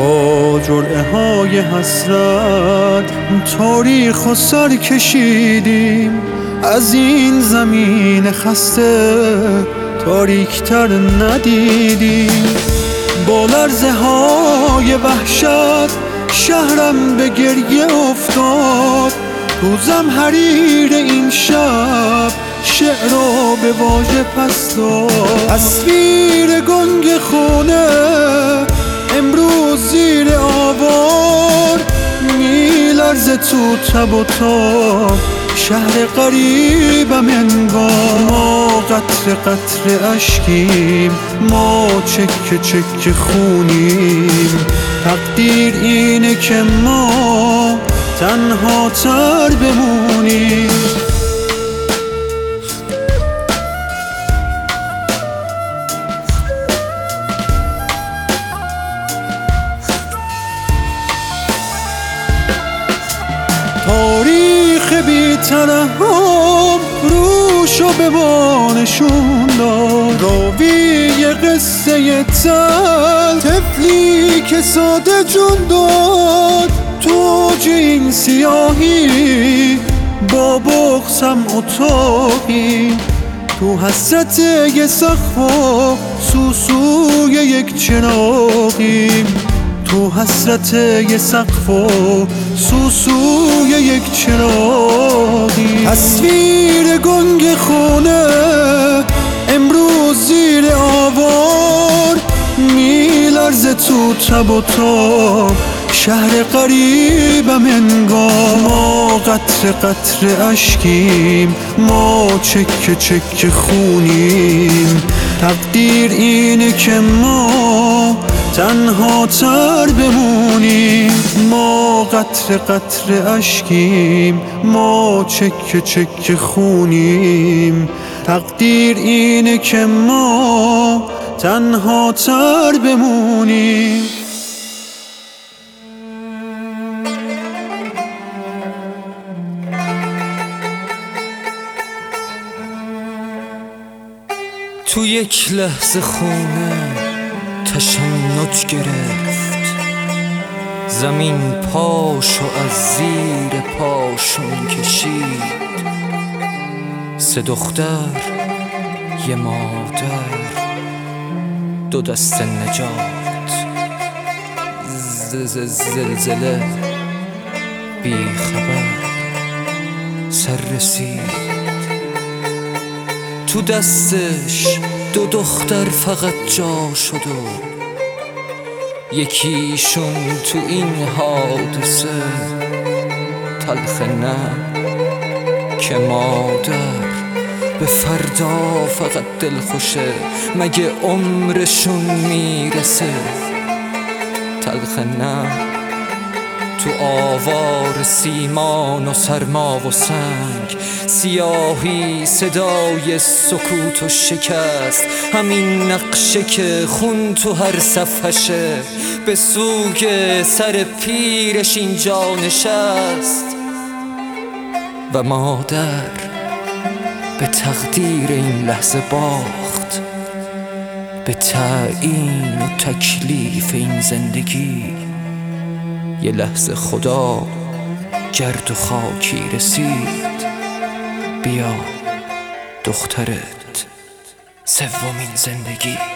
با جرعه های حسرت تاریخ و سر کشیدیم، از این زمین خسته تاریکتر ندیدیم. با لرزه های وحشت شهرم به گریه افتاد، تو زمحریر این شب شعر را به واژه پس داد. تصویر گنگ خونه امروز زیر آوار میلرزه تو تب و تاب، شهر غریبم انگار. ما قطره قطره اشکیم، ما چکه چکه خونیم، تقدیر اینه که ما تنها تر بمونیم. تاریخ بی‌ترحم روشو به ما نشون داد، راوی قصه تل طفلی که ساده جون داد. تو اوج این سیاهی با بغضم اتاقی، تو حسرت یه سقف و سوسوی یک چراغی، تو حسرت یه سقف و سوسوی یک چراغی. تصویر گنگ خونه امروز زیر آوار میلرزه تو تب و تاب، شهر غریبم انگار. ما قطره قطره اشکیم، ما چکه چکه خونیم، تقدیر اینه که ما تنها تر بمونیم. ما قطره قطره اشکیم، ما چکه چکه خونیم، تقدیر اینه که ما تنها تر بمونیم. تو یک لحظه خونه تشنج گرفت، زمین پاشو از زیر پاشون کشید. سه دختر یه مادر، دو دست نجات، زلزله بی خبر سر رسید. تو دستش دو دختر فقط جا شد و یکیشون تو این حادثه تلخ نه که مادر به فردا فقط دل خوشه، مگه عمرشون میرسه. تلخ نه تو آوار سیمان و سرما و سنگ، سیاهی صدای سکوت و شکست، همین نقشه که خون تو هر صفحشه به سوگ سر پیرش اینجا نشست. و مادر به تقدیر این لحظه باخت، به تعیین و تکلیف این زندگی. یه لحظه خدا گرد و خاکی رسید، بیا دخترت سومین زندگی.